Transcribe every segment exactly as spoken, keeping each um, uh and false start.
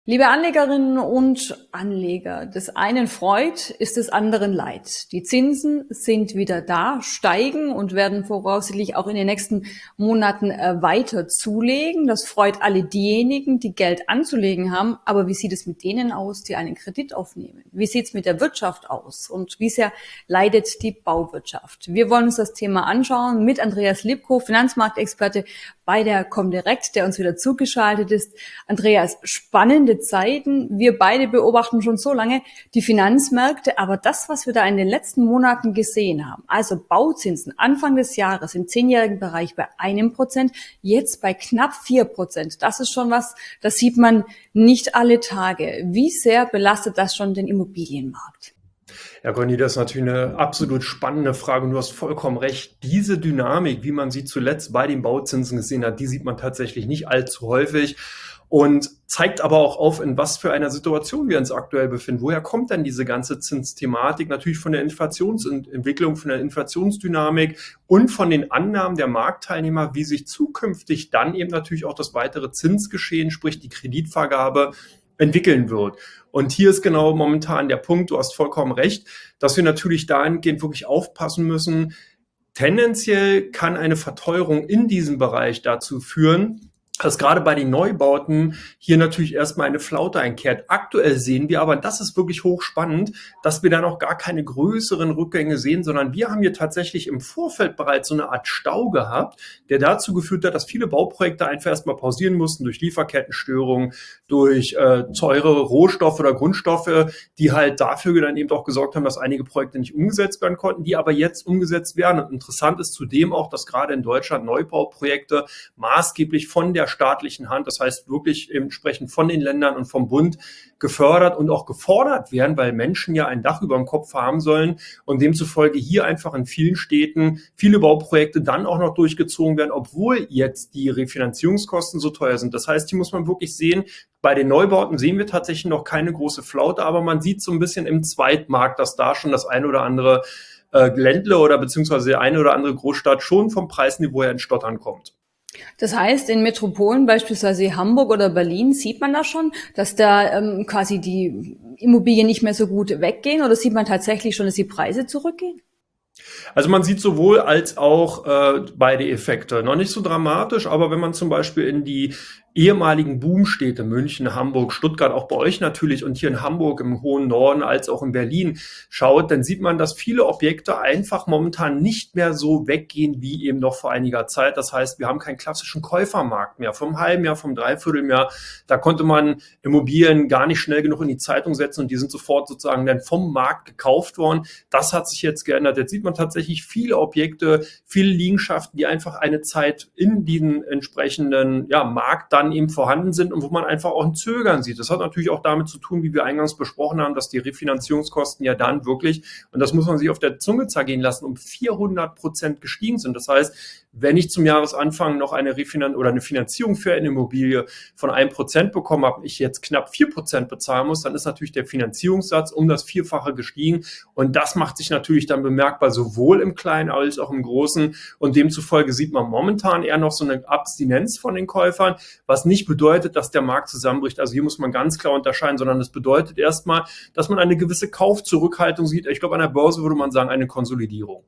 Liebe Anlegerinnen und Anleger, des einen Freud ist des anderen Leid. Die Zinsen sind wieder da, steigen und werden voraussichtlich auch in den nächsten Monaten äh, weiter zulegen. Das freut alle diejenigen, die Geld anzulegen haben. Aber wie sieht es mit denen aus, die einen Kredit aufnehmen? Wie sieht es mit der Wirtschaft aus? Und wie sehr leidet die Bauwirtschaft? Wir wollen uns das Thema anschauen mit Andreas Lipko, Finanzmarktexperte bei der Comdirect, der uns wieder zugeschaltet ist. Andreas, spannende Zeiten. Wir beide beobachten schon so lange die Finanzmärkte, aber das, was wir da in den letzten Monaten gesehen haben, also Bauzinsen Anfang des Jahres im zehnjährigen Bereich bei einem Prozent, jetzt bei knapp vier Prozent, das ist schon was, das sieht man nicht alle Tage. Wie sehr belastet das schon den Immobilienmarkt? Ja, Conny, das ist natürlich eine absolut spannende Frage und du hast vollkommen recht. Diese Dynamik, wie man sie zuletzt bei den Bauzinsen gesehen hat, die sieht man tatsächlich nicht allzu häufig und zeigt aber auch auf, in was für einer Situation wir uns aktuell befinden. Woher kommt denn diese ganze Zinsthematik? Natürlich von der Inflationsentwicklung, von der Inflationsdynamik und von den Annahmen der Marktteilnehmer, wie sich zukünftig dann eben natürlich auch das weitere Zinsgeschehen, sprich die Kreditvergabe, entwickeln wird. Und hier ist genau momentan der Punkt, du hast vollkommen recht, dass wir natürlich dahingehend wirklich aufpassen müssen. Tendenziell kann eine Verteuerung in diesem Bereich dazu führen, dass gerade bei den Neubauten hier natürlich erstmal eine Flaute einkehrt. Aktuell sehen wir aber, das ist wirklich hochspannend, dass wir da noch gar keine größeren Rückgänge sehen, sondern wir haben hier tatsächlich im Vorfeld bereits so eine Art Stau gehabt, der dazu geführt hat, dass viele Bauprojekte einfach erstmal pausieren mussten durch Lieferkettenstörungen, durch äh, teure Rohstoffe oder Grundstoffe, die halt dafür dann eben auch gesorgt haben, dass einige Projekte nicht umgesetzt werden konnten, die aber jetzt umgesetzt werden. Und interessant ist zudem auch, dass gerade in Deutschland Neubauprojekte maßgeblich von der staatlichen Hand, das heißt wirklich entsprechend von den Ländern und vom Bund gefördert und auch gefordert werden, weil Menschen ja ein Dach über dem Kopf haben sollen und demzufolge hier einfach in vielen Städten viele Bauprojekte dann auch noch durchgezogen werden, obwohl jetzt die Refinanzierungskosten so teuer sind. Das heißt, hier muss man wirklich sehen, bei den Neubauten sehen wir tatsächlich noch keine große Flaute, aber man sieht so ein bisschen im Zweitmarkt, dass da schon das eine oder andere äh, Ländle oder beziehungsweise die eine oder andere Großstadt schon vom Preisniveau her ins Stottern kommt. Das heißt, in Metropolen, beispielsweise Hamburg oder Berlin, sieht man da schon, dass da ähm, quasi die Immobilien nicht mehr so gut weggehen, oder sieht man tatsächlich schon, dass die Preise zurückgehen? Also man sieht sowohl als auch äh, beide Effekte. Noch nicht so dramatisch, aber wenn man zum Beispiel in die ehemaligen Boomstädte München, Hamburg, Stuttgart, auch bei euch natürlich und hier in Hamburg im hohen Norden als auch in Berlin schaut, dann sieht man, dass viele Objekte einfach momentan nicht mehr so weggehen wie eben noch vor einiger Zeit. Das heißt, wir haben keinen klassischen Käufermarkt mehr. Vom halben Jahr, vom Dreivierteljahr, da konnte man Immobilien gar nicht schnell genug in die Zeitung setzen und die sind sofort sozusagen dann vom Markt gekauft worden. Das hat sich jetzt geändert. Jetzt sieht man tatsächlich viele Objekte, viele Liegenschaften, die einfach eine Zeit in den entsprechenden ja, Markt dann eben vorhanden sind und wo man einfach auch ein Zögern sieht. Das hat natürlich auch damit zu tun, wie wir eingangs besprochen haben, dass die Refinanzierungskosten ja dann wirklich, und das muss man sich auf der Zunge zergehen lassen, um vierhundert Prozent gestiegen sind. Das heißt, wenn ich zum Jahresanfang noch eine Refinan- oder eine Finanzierung für eine Immobilie von einem Prozent bekommen habe, ich jetzt knapp vier Prozent bezahlen muss, dann ist natürlich der Finanzierungssatz um das Vierfache gestiegen und das macht sich natürlich dann bemerkbar, sowohl im Kleinen als auch im Großen und demzufolge sieht man momentan eher noch so eine Abstinenz von den Käufern, was nicht bedeutet, dass der Markt zusammenbricht. Also hier muss man ganz klar unterscheiden, sondern das bedeutet erstmal, dass man eine gewisse Kaufzurückhaltung sieht. Ich glaube, an der Börse würde man sagen, eine Konsolidierung.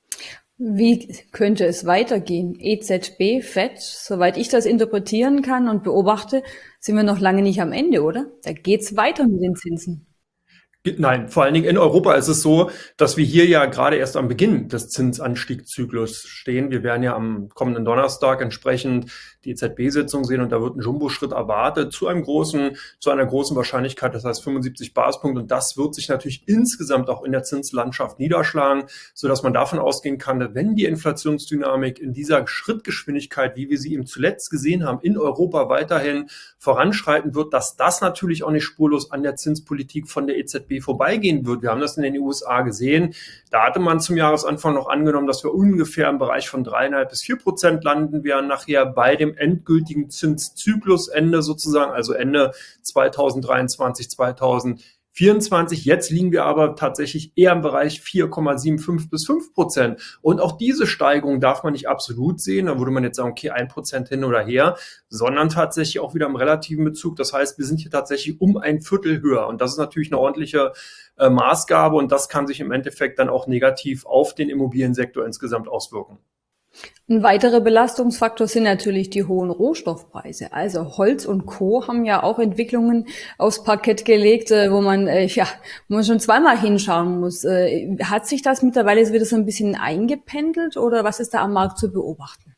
Wie könnte es weitergehen? E Z B, Fed, soweit ich das interpretieren kann und beobachte, sind wir noch lange nicht am Ende, oder? Da geht's weiter mit den Zinsen. Nein, vor allen Dingen in Europa ist es so, dass wir hier ja gerade erst am Beginn des Zinsanstiegszyklus stehen. Wir werden ja am kommenden Donnerstag entsprechend die E Z B-Sitzung sehen und da wird ein Jumbo-Schritt erwartet zu einem großen, zu einer großen Wahrscheinlichkeit, das heißt fünfundsiebzig Basispunkte und das wird sich natürlich insgesamt auch in der Zinslandschaft niederschlagen, sodass man davon ausgehen kann, dass wenn die Inflationsdynamik in dieser Schrittgeschwindigkeit, wie wir sie eben zuletzt gesehen haben, in Europa weiterhin voranschreiten wird, dass das natürlich auch nicht spurlos an der Zinspolitik von der E Z B vorbeigehen wird. Wir haben das in den U S A gesehen. Da hatte man zum Jahresanfang noch angenommen, dass wir ungefähr im Bereich von dreieinhalb bis vier Prozent landen werden nachher bei dem endgültigen Zinszyklusende sozusagen, also Ende zweitausenddreiundzwanzig, zweitausendvierundzwanzig. vierundzwanzig. Jetzt liegen wir aber tatsächlich eher im Bereich vier Komma fünfundsiebzig bis fünf Prozent. Und auch diese Steigerung darf man nicht absolut sehen. Da würde man jetzt sagen, okay, ein Prozent hin oder her, sondern tatsächlich auch wieder im relativen Bezug. Das heißt, wir sind hier tatsächlich um ein Viertel höher. Und das ist natürlich eine ordentliche äh, Maßgabe und das kann sich im Endeffekt dann auch negativ auf den Immobiliensektor insgesamt auswirken. Ein weiterer Belastungsfaktor sind natürlich die hohen Rohstoffpreise. Also Holz und Co. haben ja auch Entwicklungen aufs Parkett gelegt, äh, wo man äh, ja wo man schon zweimal hinschauen muss. Äh, Hat sich das mittlerweile wieder so ein bisschen eingependelt oder was ist da am Markt zu beobachten?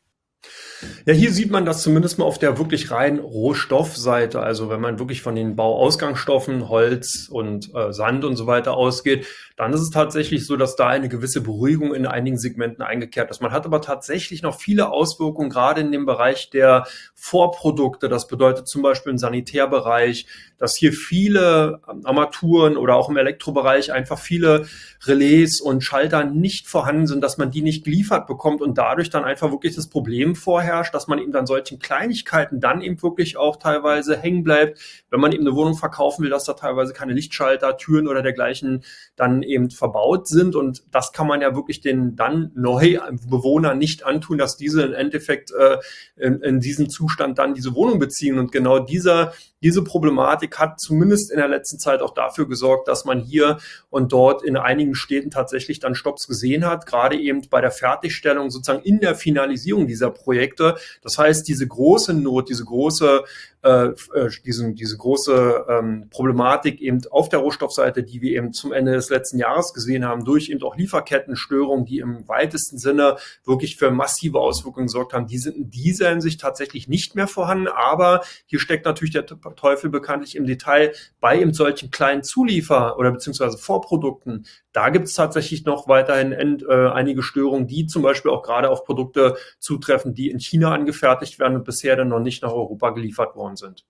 Ja, hier sieht man das zumindest mal auf der wirklich rein Rohstoffseite. Also wenn man wirklich von den Bauausgangsstoffen, Holz und äh, Sand und so weiter ausgeht, dann ist es tatsächlich so, dass da eine gewisse Beruhigung in einigen Segmenten eingekehrt ist. Man hat aber tatsächlich noch viele Auswirkungen, gerade in dem Bereich der Vorprodukte. Das bedeutet zum Beispiel im Sanitärbereich, dass hier viele Armaturen oder auch im Elektrobereich einfach viele Relais und Schalter nicht vorhanden sind, dass man die nicht geliefert bekommt und dadurch dann einfach wirklich das Problem vorherrscht, dass man eben dann solchen Kleinigkeiten dann eben wirklich auch teilweise hängen bleibt, wenn man eben eine Wohnung verkaufen will, dass da teilweise keine Lichtschalter, Türen oder dergleichen dann eben verbaut sind und das kann man ja wirklich den dann Neubewohnern nicht antun, dass diese im Endeffekt äh, in, in diesem Zustand dann diese Wohnung beziehen und genau dieser Diese Problematik hat zumindest in der letzten Zeit auch dafür gesorgt, dass man hier und dort in einigen Städten tatsächlich dann Stopps gesehen hat, gerade eben bei der Fertigstellung, sozusagen in der Finalisierung dieser Projekte. Das heißt, diese große Not, diese große äh, diesen, diese große ähm, Problematik eben auf der Rohstoffseite, die wir eben zum Ende des letzten Jahres gesehen haben, durch eben auch Lieferkettenstörungen, die im weitesten Sinne wirklich für massive Auswirkungen gesorgt haben, die sind in dieser Hinsicht tatsächlich nicht mehr vorhanden. Aber hier steckt natürlich der Teufel bekanntlich im Detail bei eben solchen kleinen Zuliefer- oder beziehungsweise Vorprodukten. Da gibt es tatsächlich noch weiterhin end, äh, einige Störungen, die zum Beispiel auch gerade auf Produkte zutreffen, die in China angefertigt werden und bisher dann noch nicht nach Europa geliefert worden sind.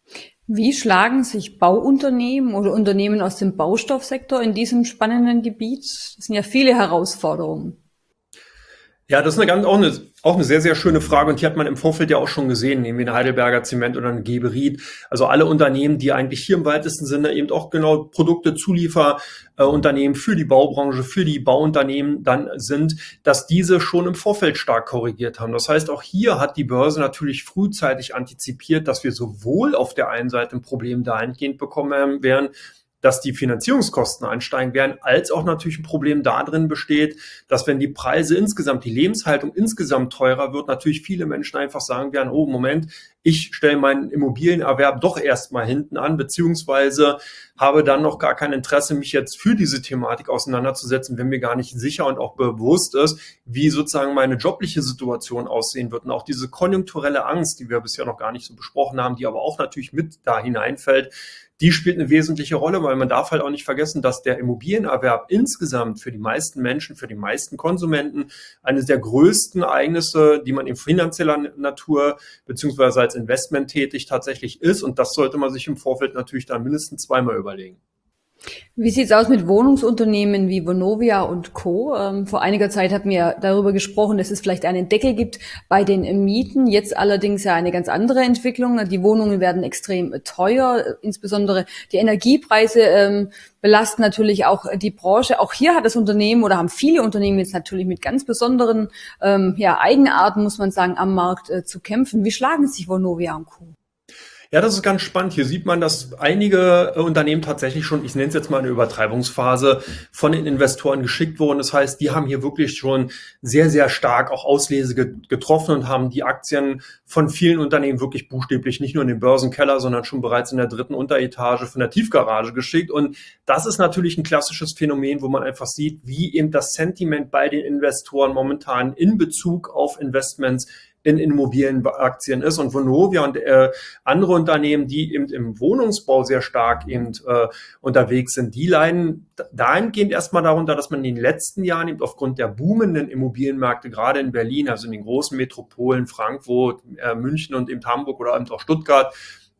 Wie schlagen sich Bauunternehmen oder Unternehmen aus dem Baustoffsektor in diesem spannenden Gebiet? Das sind ja viele Herausforderungen. Ja, das ist eine ganz, auch eine, auch eine sehr, sehr schöne Frage und die hat man im Vorfeld ja auch schon gesehen, nehmen wir eine Heidelberger Zement oder eine Geberit. Also alle Unternehmen, die eigentlich hier im weitesten Sinne eben auch genau Produkte, Zulieferunternehmen für die Baubranche, für die Bauunternehmen dann sind, dass diese schon im Vorfeld stark korrigiert haben. Das heißt, auch hier hat die Börse natürlich frühzeitig antizipiert, dass wir sowohl auf der einen Seite ein Problem dahingehend bekommen werden, dass die Finanzierungskosten ansteigen werden, als auch natürlich ein Problem darin besteht, dass wenn die Preise insgesamt, die Lebenshaltung insgesamt teurer wird, natürlich viele Menschen einfach sagen werden, oh Moment, ich stelle meinen Immobilienerwerb doch erstmal hinten an, beziehungsweise habe dann noch gar kein Interesse, mich jetzt für diese Thematik auseinanderzusetzen, wenn mir gar nicht sicher und auch bewusst ist, wie sozusagen meine jobliche Situation aussehen wird. Und auch diese konjunkturelle Angst, die wir bisher noch gar nicht so besprochen haben, die aber auch natürlich mit da hineinfällt, die spielt eine wesentliche Rolle, weil man darf halt auch nicht vergessen, dass der Immobilienerwerb insgesamt für die meisten Menschen, für die meisten Konsumenten eines der größten Ereignisse, die man in finanzieller Natur beziehungsweise als Investment tätig tatsächlich ist. Und das sollte man sich im Vorfeld natürlich dann mindestens zweimal überlegen. Wie sieht's aus mit Wohnungsunternehmen wie Vonovia und Co.? Ähm, vor einiger Zeit hatten wir darüber gesprochen, dass es vielleicht einen Deckel gibt bei den Mieten. Jetzt allerdings ja eine ganz andere Entwicklung. Die Wohnungen werden extrem teuer. Insbesondere die Energiepreise ähm, belasten natürlich auch die Branche. Auch hier hat das Unternehmen oder haben viele Unternehmen jetzt natürlich mit ganz besonderen ähm, ja, Eigenarten, muss man sagen, am Markt äh, zu kämpfen. Wie schlagen sich Vonovia und Co.? Ja, das ist ganz spannend. Hier sieht man, dass einige äh, Unternehmen tatsächlich schon, ich nenne es jetzt mal eine Übertreibungsphase, von den Investoren geschickt wurden. Das heißt, die haben hier wirklich schon sehr, sehr stark auch Auslese get- getroffen und haben die Aktien von vielen Unternehmen wirklich buchstäblich nicht nur in den Börsenkeller, sondern schon bereits in der dritten Unteretage von der Tiefgarage geschickt. Und das ist natürlich ein klassisches Phänomen, wo man einfach sieht, wie eben das Sentiment bei den Investoren momentan in Bezug auf Investments in Immobilienaktien ist und Vonovia und äh, andere Unternehmen, die eben im Wohnungsbau sehr stark eben äh, unterwegs sind, die leiden dahingehend erstmal darunter, dass man in den letzten Jahren eben aufgrund der boomenden Immobilienmärkte, gerade in Berlin, also in den großen Metropolen, Frankfurt, äh, München und eben Hamburg oder eben auch Stuttgart,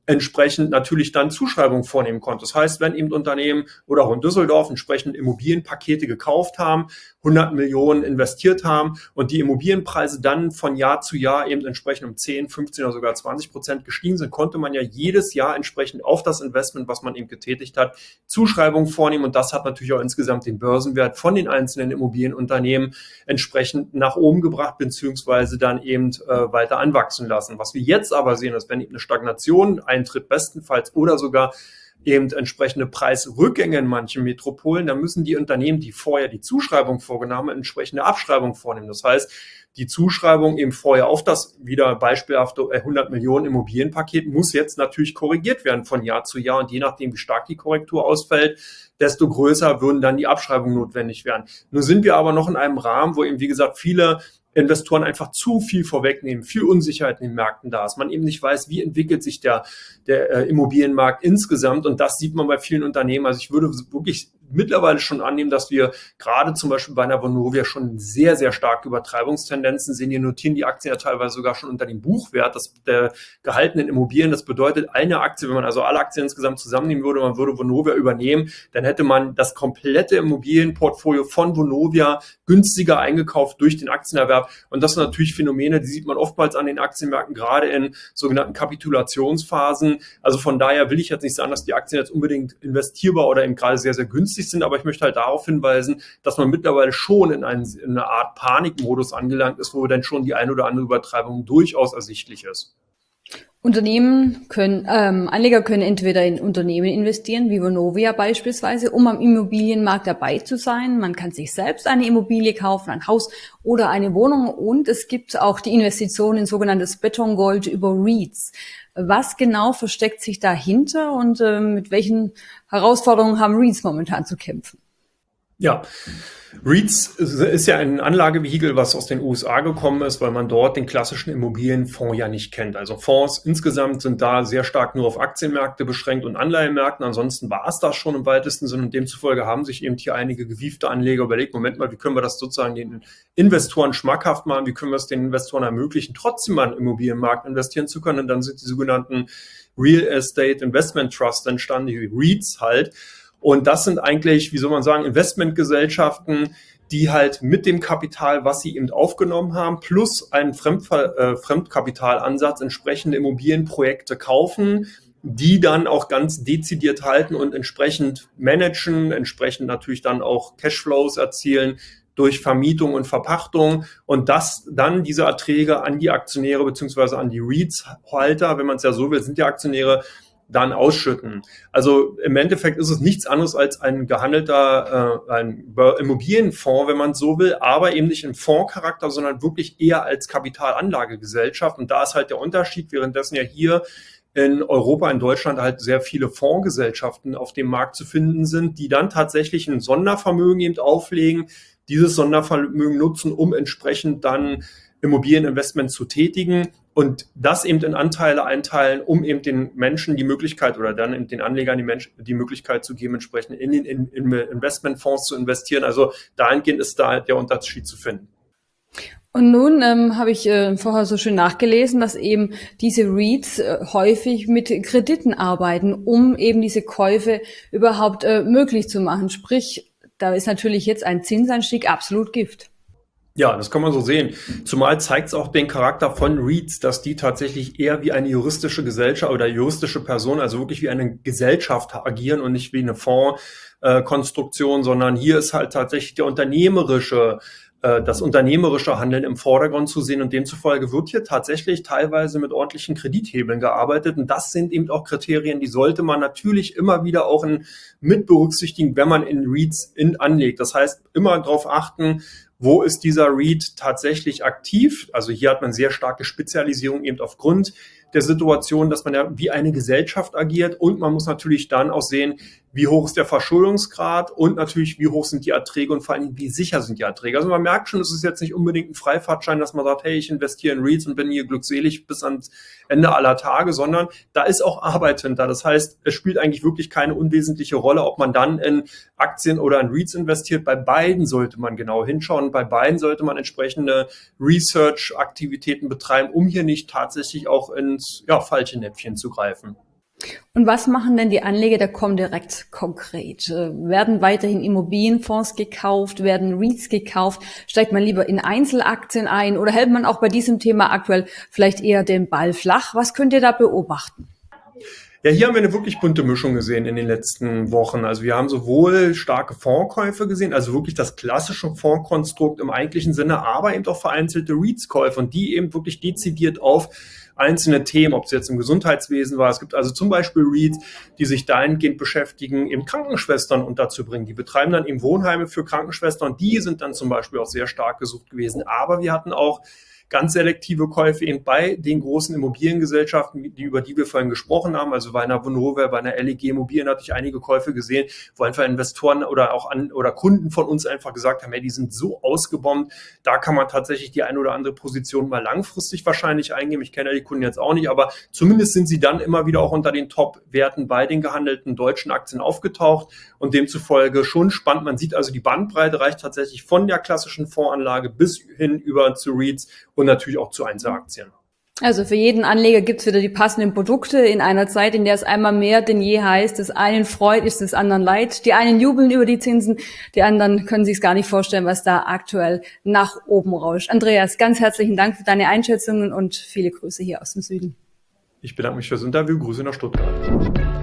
entsprechend natürlich dann Zuschreibungen vornehmen konnte. Das heißt, wenn eben Unternehmen oder auch in Düsseldorf entsprechend Immobilienpakete gekauft haben, hundert Millionen investiert haben und die Immobilienpreise dann von Jahr zu Jahr eben entsprechend um zehn, fünfzehn oder sogar zwanzig Prozent gestiegen sind, konnte man ja jedes Jahr entsprechend auf das Investment, was man eben getätigt hat, Zuschreibungen vornehmen und das hat natürlich auch insgesamt den Börsenwert von den einzelnen Immobilienunternehmen entsprechend nach oben gebracht beziehungsweise dann eben äh, weiter anwachsen lassen. Was wir jetzt aber sehen, ist, wenn eben eine Stagnation eintritt, bestenfalls oder sogar eben entsprechende Preisrückgänge in manchen Metropolen, dann müssen die Unternehmen, die vorher die Zuschreibung vorgenommen haben, entsprechende Abschreibung vornehmen. Das heißt, die Zuschreibung eben vorher auf das wieder beispielhafte hundert Millionen Immobilienpaket muss jetzt natürlich korrigiert werden von Jahr zu Jahr und je nachdem, wie stark die Korrektur ausfällt, desto größer würden dann die Abschreibungen notwendig werden. Nun sind wir aber noch in einem Rahmen, wo eben, wie gesagt, viele Investoren einfach zu viel vorwegnehmen, viel Unsicherheit in den Märkten da ist. Man eben nicht weiß, wie entwickelt sich der, der äh, Immobilienmarkt insgesamt und das sieht man bei vielen Unternehmen. Also ich würde wirklich mittlerweile schon annehmen, dass wir gerade zum Beispiel bei einer Vonovia schon sehr, sehr starke Übertreibungstendenzen sehen. Hier notieren die Aktien ja teilweise sogar schon unter dem Buchwert das, der gehaltenen Immobilien. Das bedeutet, eine Aktie, wenn man also alle Aktien insgesamt zusammennehmen würde, man würde Vonovia übernehmen, dann hätte man das komplette Immobilienportfolio von Vonovia günstiger eingekauft durch den Aktionerwerb. Und das sind natürlich Phänomene, die sieht man oftmals an den Aktienmärkten, gerade in sogenannten Kapitulationsphasen. Also von daher will ich jetzt nicht sagen, dass die Aktien jetzt unbedingt investierbar oder eben gerade sehr, sehr günstig sind, aber ich möchte halt darauf hinweisen, dass man mittlerweile schon in, einen, in eine Art Panikmodus angelangt ist, wo dann schon die ein oder andere Übertreibung durchaus ersichtlich ist. Unternehmen können, ähm, Anleger können entweder in Unternehmen investieren, wie Vonovia beispielsweise, um am Immobilienmarkt dabei zu sein. Man kann sich selbst eine Immobilie kaufen, ein Haus oder eine Wohnung und es gibt auch die Investition in sogenanntes Betongold über REITs. Was genau versteckt sich dahinter und äh, mit welchen Herausforderungen haben REITs momentan zu kämpfen? Ja, REITs ist ja ein Anlagevehikel, was aus den U S A gekommen ist, weil man dort den klassischen Immobilienfonds ja nicht kennt. Also Fonds insgesamt sind da sehr stark nur auf Aktienmärkte beschränkt und Anleihenmärkten. Ansonsten war es das schon im weitesten Sinne und demzufolge haben sich eben hier einige gewiefte Anleger überlegt, Moment mal, wie können wir das sozusagen den Investoren schmackhaft machen, wie können wir es den Investoren ermöglichen, trotzdem mal im Immobilienmarkt investieren zu können. Und dann sind die sogenannten Real Estate Investment Trusts entstanden, die REITs halt. Und das sind eigentlich, wie soll man sagen, Investmentgesellschaften, die halt mit dem Kapital, was sie eben aufgenommen haben, plus einen Fremdver- äh, Fremdkapitalansatz entsprechende Immobilienprojekte kaufen, die dann auch ganz dezidiert halten und entsprechend managen, entsprechend natürlich dann auch Cashflows erzielen durch Vermietung und Verpachtung und das dann diese Erträge an die Aktionäre beziehungsweise an die REITs-Halter, wenn man es ja so will, sind ja Aktionäre, dann ausschütten. Also im Endeffekt ist es nichts anderes als ein gehandelter äh, ein Immobilienfonds, wenn man so will, aber eben nicht im Fondscharakter, sondern wirklich eher als Kapitalanlagegesellschaft. Und da ist halt der Unterschied, währenddessen ja hier in Europa, in Deutschland halt sehr viele Fondsgesellschaften auf dem Markt zu finden sind, die dann tatsächlich ein Sondervermögen eben auflegen, dieses Sondervermögen nutzen, um entsprechend dann Immobilieninvestment zu tätigen und das eben in Anteile einteilen, um eben den Menschen die Möglichkeit oder dann eben den Anlegern die, Menschen, die Möglichkeit zu geben, entsprechend in den in, in Investmentfonds zu investieren. Also dahingehend ist da der Unterschied zu finden. Und nun ähm, habe ich äh, vorher so schön nachgelesen, dass eben diese REITs äh, häufig mit Krediten arbeiten, um eben diese Käufe überhaupt äh, möglich zu machen. Sprich, da ist natürlich jetzt ein Zinsanstieg absolut Gift. Ja, das kann man so sehen. Zumal zeigt es auch den Charakter von REITs, dass die tatsächlich eher wie eine juristische Gesellschaft oder juristische Person, also wirklich wie eine Gesellschaft agieren und nicht wie eine Fondskonstruktion, äh, sondern hier ist halt tatsächlich der unternehmerische das unternehmerische Handeln im Vordergrund zu sehen und demzufolge wird hier tatsächlich teilweise mit ordentlichen Kredithebeln gearbeitet und das sind eben auch Kriterien, die sollte man natürlich immer wieder auch in, mit berücksichtigen, wenn man in REITs in, anlegt. Das heißt, immer darauf achten, wo ist dieser REIT tatsächlich aktiv? Also hier hat man sehr starke Spezialisierung eben aufgrund der Situation, dass man ja wie eine Gesellschaft agiert und man muss natürlich dann auch sehen, wie hoch ist der Verschuldungsgrad und natürlich, wie hoch sind die Erträge und vor allem, wie sicher sind die Erträge. Also man merkt schon, es ist jetzt nicht unbedingt ein Freifahrtschein, dass man sagt, hey, ich investiere in REITs und bin hier glückselig bis ans Ende aller Tage, sondern da ist auch Arbeit hinter. Das heißt, es spielt eigentlich wirklich keine unwesentliche Rolle, ob man dann in Aktien oder in REITs investiert. Bei beiden sollte man genau hinschauen. Bei beiden sollte man entsprechende Research-Aktivitäten betreiben, um hier nicht tatsächlich auch ins ja, falsche Näpfchen zu greifen. Und was machen denn die Anleger der Comdirect konkret? Äh, Werden weiterhin Immobilienfonds gekauft? Werden REITs gekauft? Steigt man lieber in Einzelaktien ein oder hält man auch bei diesem Thema aktuell vielleicht eher den Ball flach? Was könnt ihr da beobachten? Ja, hier haben wir eine wirklich bunte Mischung gesehen in den letzten Wochen. Also wir haben sowohl starke Fondskäufe gesehen, also wirklich das klassische Fondskonstrukt im eigentlichen Sinne, aber eben auch vereinzelte REITs-Käufe und die eben wirklich dezidiert auf einzelne Themen, ob es jetzt im Gesundheitswesen war. Es gibt also zum Beispiel REITs, die sich dahingehend beschäftigen, eben Krankenschwestern unterzubringen. Die betreiben dann eben Wohnheime für Krankenschwestern und die sind dann zum Beispiel auch sehr stark gesucht gewesen. Aber wir hatten auch ganz selektive Käufe eben bei den großen Immobiliengesellschaften, die, über die wir vorhin gesprochen haben, also bei einer Vonovia, bei einer L E G Immobilien hatte ich einige Käufe gesehen, wo einfach Investoren oder auch an, oder Kunden von uns einfach gesagt haben, hey, die sind so ausgebombt, da kann man tatsächlich die eine oder andere Position mal langfristig wahrscheinlich eingeben. Ich kenne ja die Kunden jetzt auch nicht, aber zumindest sind sie dann immer wieder auch unter den Top-Werten bei den gehandelten deutschen Aktien aufgetaucht und demzufolge schon spannend. Man sieht also, die Bandbreite reicht tatsächlich von der klassischen Fondsanlage bis hin über zu REITs und natürlich auch zu Einzelaktien. Also für jeden Anleger gibt's wieder die passenden Produkte in einer Zeit, in der es einmal mehr denn je heißt, des einen Freud ist des anderen Leid. Die einen jubeln über die Zinsen, die anderen können sich es gar nicht vorstellen, was da aktuell nach oben rauscht. Andreas, ganz herzlichen Dank für deine Einschätzungen und viele Grüße hier aus dem Süden. Ich bedanke mich fürs Interview. Grüße nach Stuttgart.